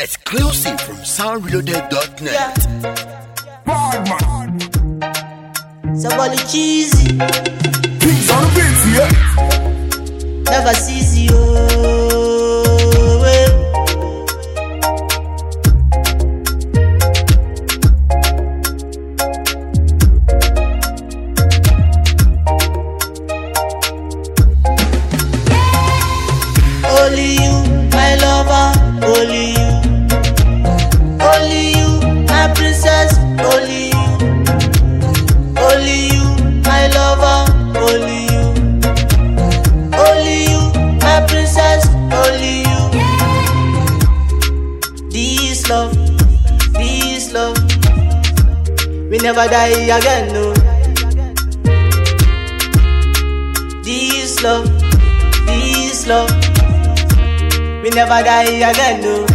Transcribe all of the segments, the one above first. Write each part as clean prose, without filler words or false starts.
Exclusive from soundreloaded.net. Somebody cheesy. Kings on the beats, yeah. Never sees you. Only you, my lover, only you. Only you, my princess, only you. Only you, my lover, only you. Only you, my princess, only you. This love, we never die again, no. This love, we never die again, no.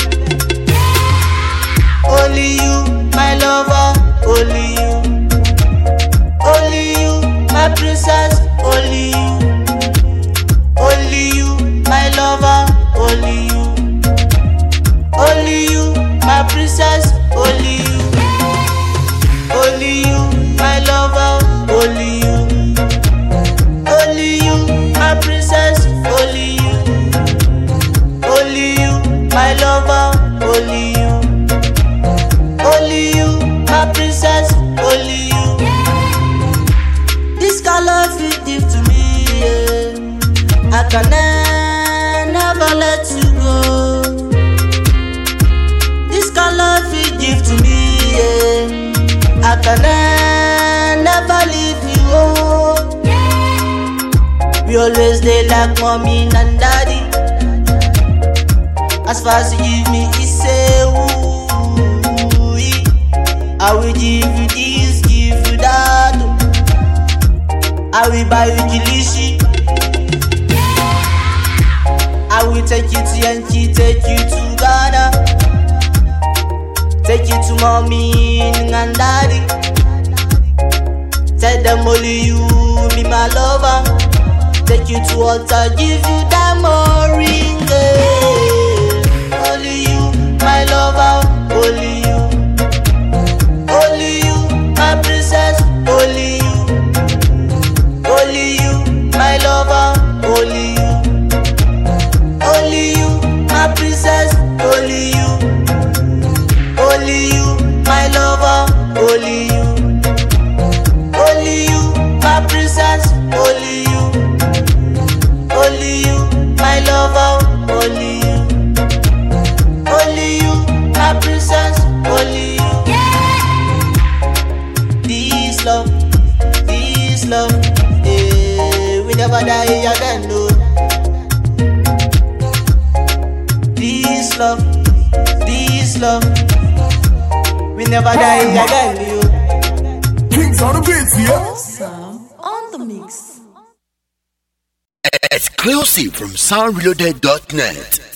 Only you, my lover, only you. Only you, my princess, only you. Only you, my lover, only you. Only you, my princess, only you. Only you, my lover, only you. Only you, my princess, only you. Only you, my lover, only you. Only you, my princess, only you. This kind of love you give to me, yeah. I can never let you go. This kind of love you give to me, yeah. I can never leave you, oh. We always dey like mommy and daddy. As far as you give me, he say, ooh, I will give you this, give you that. I will buy you kilishi. I will take you to Yankee, take you to Ghana, take you to mommy and daddy. Tell them only you, be my lover. Take you to altar, give you diamond ring, yeah. Only you, my lover, only you. Only you, my princess, only you. Only you, my lover, only you. Only you, my princess, only you. Only you, my lover, only you. Only you, my princess, only you. Only you, my lover, only you. Only you, my princess, only you. This love, eh, we never die again, no. This love, we never die again, yo. Kings on the beats, yeah. Awesome on the mix. Exclusive from soundreloaded.net.